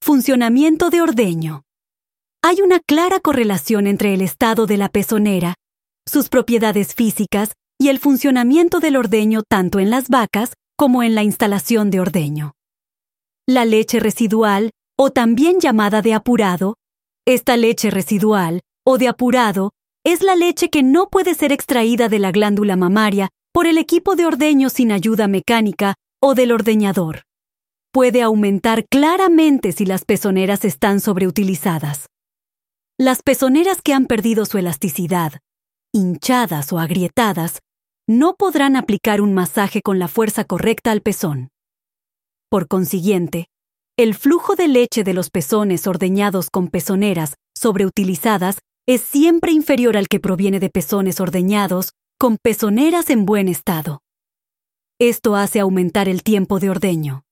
Funcionamiento de ordeño. Hay una clara correlación entre el estado de la pezonera, sus propiedades físicas y el funcionamiento del ordeño tanto en las vacas como en la instalación de ordeño. La leche residual, o también llamada de apurado, esta leche residual o de apurado es la leche que no puede ser extraída de la glándula mamaria por el equipo de ordeño sin ayuda mecánica o del ordeñador. Puede aumentar claramente si las pezoneras están sobreutilizadas. Las pezoneras que han perdido su elasticidad, hinchadas o agrietadas, no podrán aplicar un masaje con la fuerza correcta al pezón. Por consiguiente, el flujo de leche de los pezones ordeñados con pezoneras sobreutilizadas es siempre inferior al que proviene de pezones ordeñados con pezoneras en buen estado. Esto hace aumentar el tiempo de ordeño.